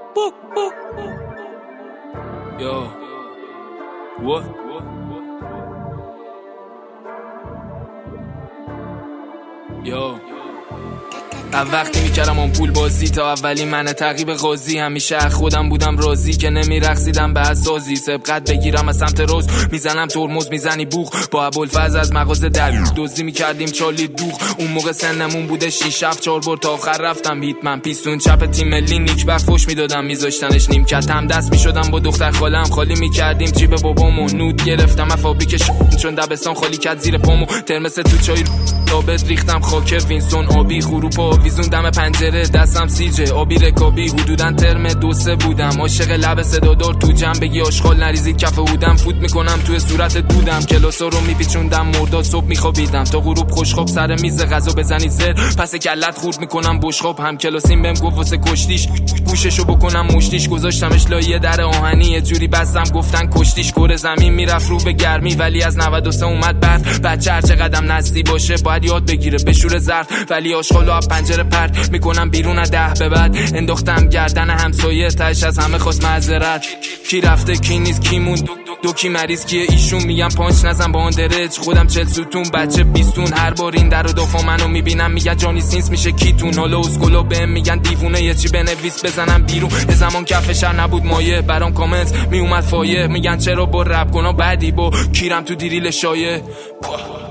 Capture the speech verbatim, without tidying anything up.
book, book. Yo, what? Yo وقتی میکردم اون پول بازی تا اولی من تعقیب قاضی همیشه از خودم بودم راضی که نمیرقصیدم به اسازی سبقت بگیرم از سمت روز میزنم ترمز میزنی بوخ با ابوالفضل از مغازه در دوزی میکردیم چالی دوخ اون موقع سنمون بوده شیش هفت چهار بار تا آخر رفتم هیت من پیستون چپ تیم ملی نیک بخ فوش میدادم میذاشتنش نیم کت هم دست میشدم با دختر خالم خالی میکردیم جیب بابامو نود گرفتم افابیک چون دبستان خالی کرد زیر پامو ترمس تو چای تابت ریختم خاک وینسون آبی خروپا ویزون دم پنجره دستم سیجه آبی رکابی حدوداً ترم دو سه بودم عاشق لب صدادار تو جمع بگی آشغال نریزی کف هودم فوت میکنم توی صورت دودم کلاسا رو میپیچوندم مرداد صبح میخوابیدم تا غروب خوشخواب سر میز غذا بزنی زر پس کلت خورد میکنم بشخاب هم کلاسیم بهم گفت واسه کشتیش گوششو بکنم مشتیش گذاشتمش لایه در آهنی یه جوری بستم گفتن کشتیش کره زمین میرفت رو به گرمی ولی از نود و سه اومد برف بچه هر چقدر نسلی باشه باید یاد بگیره بشوره ظرف ولی آشغالو از پنجره پرت میکنم بیرون از ده به بعد انداختم گردن همسایه تاش از همه خواست معذرت کی رفته کی نیست کی موند دو کی مریض کیه ایشون میگم پانچ نزن با اون درج خودم چل ستون بچه بیستون هر بار این در و دافا منو میبینم میگن جانی سینس میشه کیتون حالا اسکولا بهم میگن دیوونه یه چی بنویس بزنم بیرون یه زمان کف شهر نبود مایه برام کامنت میومد فایه میگن چرا با رپ کنا بعدی با کیرم تو دیریل شایه